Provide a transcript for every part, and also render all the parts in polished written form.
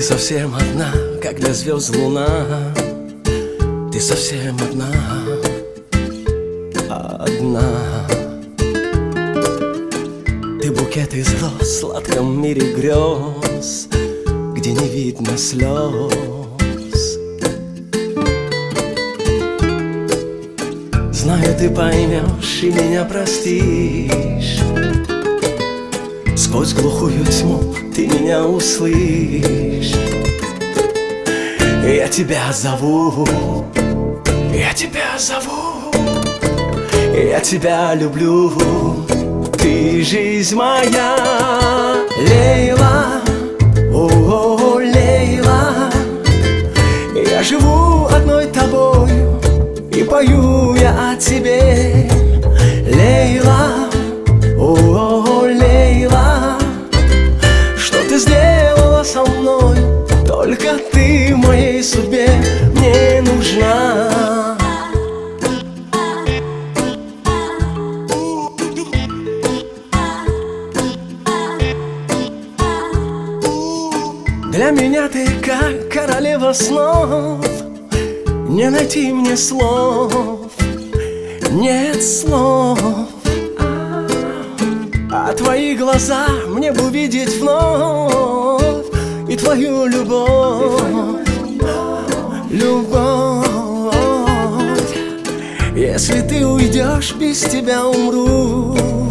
совсем одна, как для звезд луна. Ты совсем одна, одна. Ты букет из роз в сладком мире грез, где не видно слез. Знаю, ты поймешь и меня простишь. Сквозь глухую тьму ты меня услышишь. Я тебя зову, я тебя зову, я тебя люблю. Ты жизнь моя, Лейла, о, Лейла. Я живу одной тобою и пою я о тебе, Лейла, о, Лейла. Что ты сделала со мной? Только ты в моей судьбе мне нужна. Для меня ты как королева снов. Не найти мне слов, нет слов. А твои глаза мне бы увидеть вновь, и твою любовь, любовь. Если ты уйдешь, без тебя умру.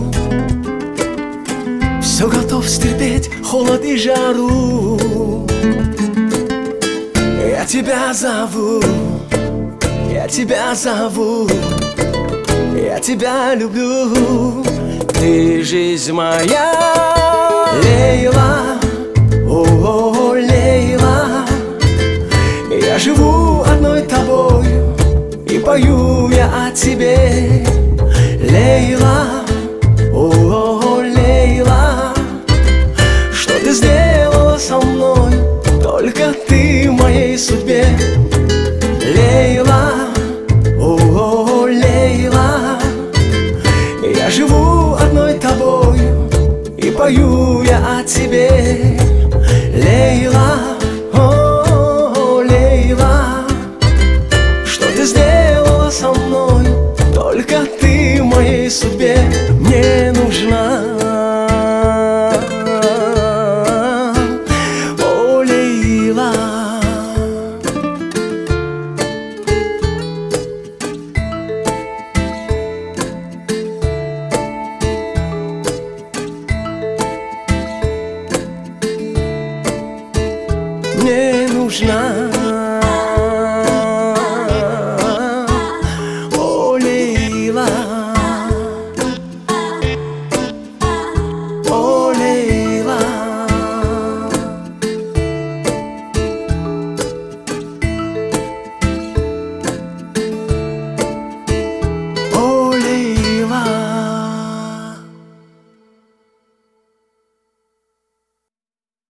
Все готов стерпеть холод и жару. Я тебя зову, я тебя зову, я тебя люблю. Ты жизнь моя, Лейла, о, Лейла. Я живу одной тобою и пою я о тебе, Лейла, о, Лейла. Что ты сделала со мной? Только ты в моей судьбе, Лейла, о, Лейла. Я живу одной тобою и пою я о тебе, Лейла, о, Лейла. Что ты сделала со мной? Только ты в моей судьбе мне нужна. О, Лейла. Мне нужна.